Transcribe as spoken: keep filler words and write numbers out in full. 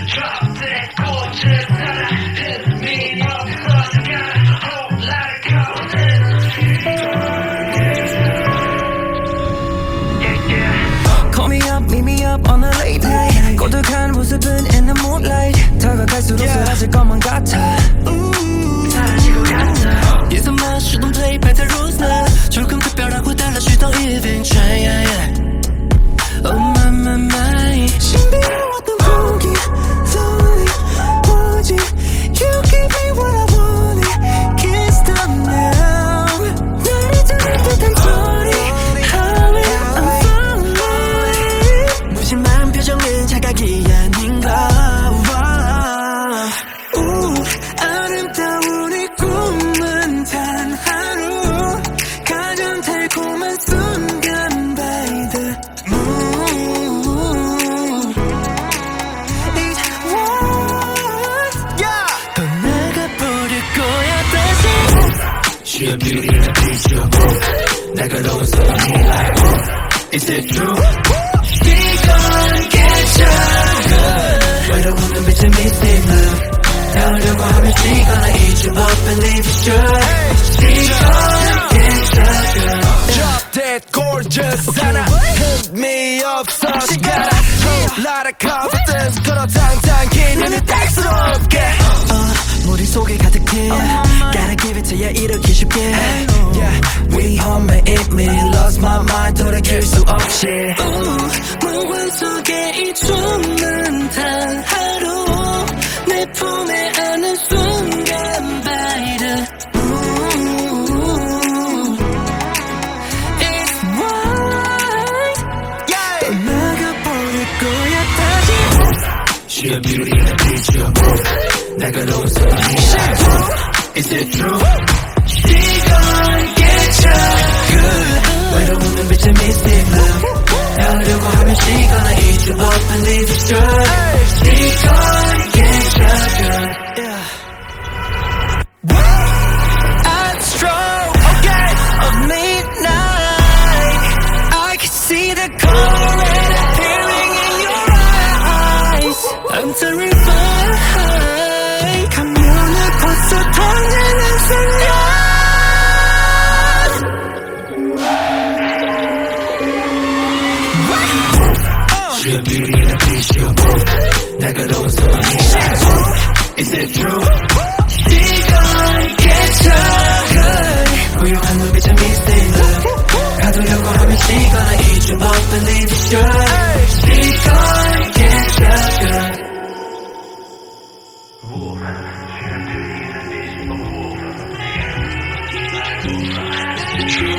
Drop that gorgeous that I hit me up. Plus I got a whole lot of confidence. Yeah, yeah. Call me up, meet me up on a late night. 고독한 모습은 in the moonlight. 다가갈수록 사라질 것만 같아. 사라질 것 같아. Yes, I'm not, shouldn't play by the rules now. 조금 특별하고 달라지던 even try, yeah, yeah. Oh my, my, my. 신비로웠던 포기, lonely, 뭐지? You gave me what I wanted, can't stop now. 나를 잡는 듯한 소리, how I'm falling. 무심한 표정은 자각이 아닌가. 우, 아름다운 이 꿈은 단 하루, 가장 달콤한 순간 by the moon. It's one, yeah. 떠나가버릴 거야 다시. She a beauty and a beast, you a both. 날카로운 소리 like oh, is it true? 시간 괜찮아. 외로운 눈빛에 mystic look. 닿으려고 하면 시간을 잊어 up and leave it sure. 시간 괜찮아. Drop that gorgeous 하나 hit me up so she got a whole lot of confidence. 걸어 당당 기면은 딱스럽게 머릿속에 가득해. Gotta give it to ya 이렇게 쉽게. Yeah, We home and eat me. Lost my mind 돌이킬 수 없이. 몽환 속에 이 춤은 단 하루. 내 품에 안은 순간 by the moon. It's white. 떠나가버릴 거야 다시. She a beauty and a beast, you a both. 날카로운 소리 like oh, is it true? 시간 괜찮아. 외로운 눈빛에 mystic look. 닿으려고 하면 시간을 잊어 up and leave it sure. 시간 괜찮아. At stroke, okay, of midnight, I can see the color and appearing in your eyes. I'm terrified. 가면을 벗어 던지는 순간. She a beauty and a beast, you a both. 날카로운 소리 like oh, is it true? 시간 괜찮아. 고요한 눈빛에 mystic look. 가두려고 하면 시간을 잊어 up and leave it sure. 시간 괜찮아. True.